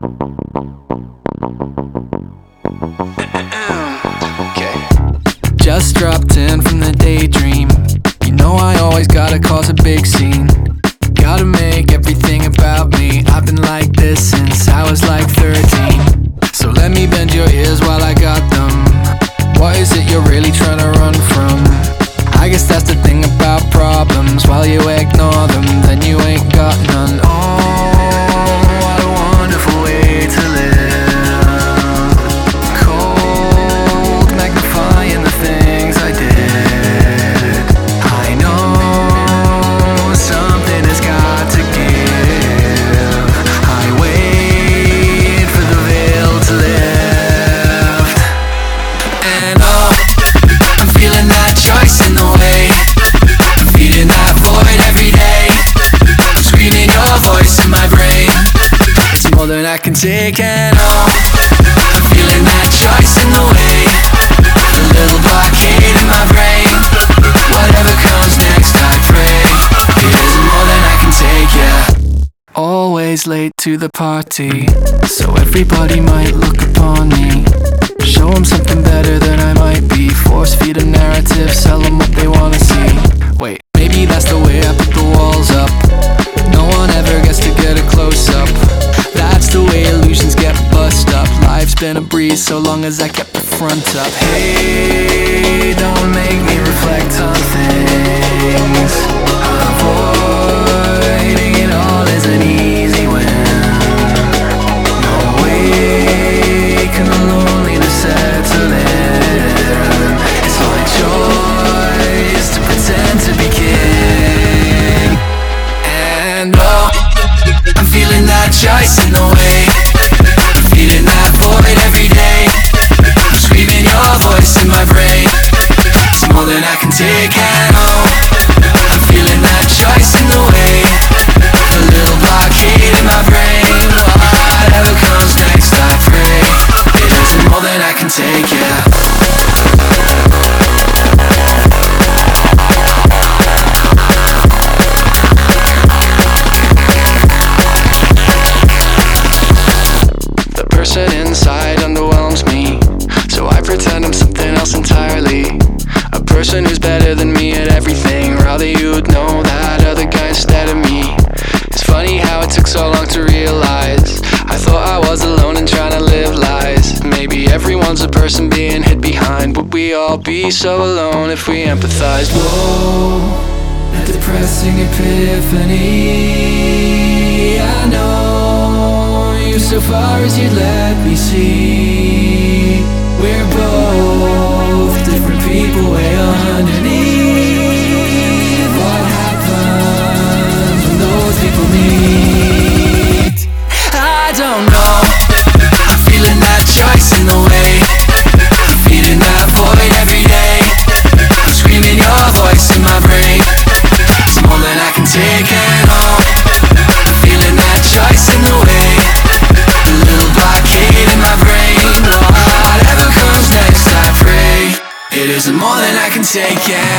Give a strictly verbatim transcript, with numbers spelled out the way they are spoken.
Just dropped in from the daydream. You know I always gotta cause a big scene. Gotta make everything about me. I've been like this since I was like thirteen. So let me bend your ears while I got them. What is it you're really trying to run from? I guess that's the thing about problems. While you ignore them, then you ain't got none. Oh, what a wonderful way to live. Cold, magnifying the things I did. I know something has got to give. I wait for the veil to lift. And oh, I'm feeling that choice in the way. I'm feeding that void every day. I'm screaming your voice in my brain. It's more than I can take, and oh, I'm feeling that choice in the way. The little blockade in my brain. Whatever comes next, I pray. It isn't more than I can take, yeah. Always late to the party, so everybody might look upon me. Show them something better than I might be. Force feed a narrative, sell them what they wanna see. Wait, maybe that's the way I put the walls up. No one ever gets to get a close-up. That's the way illusions get bust up. Life's been a breeze so long as I kept the front up. Hey, don't make me reflect on things. Avoiding it all is an easy win. No way can the loneliness settle in. It's my choice to pretend to be king. And oh, I'm feeling that choice in the way. I'm feeding that void every day. I'm screaming your voice in my brain. It's more than I can take, and oh, I'm feeling that choice in the way. The little blockade in my brain. Whatever comes next, I pray. It isn't more than I can take, yeah. The person inside underwhelms me, so I pretend I'm something else entirely. A person who's better than me at everything. Rather you'd know that other guy instead of me. It's funny how it took so long to realize. I thought I was alone and trying to live lies. Maybe everyone's a person being hid behind. Would we all be so alone if we empathized? Whoa, a depressing epiphany. I know you so far as you'd let me see. We're both different people way underneath. What happens when those people meet? I don't know. I'm feeling that choice in the way. I'm feeding that void every day. I'm screaming your voice in my brain. It's more than I can take, and oh, I'm feeling that choice in the way. The little blockade in my brain. Whatever comes next, I pray. It isn't more than I can take, yeah.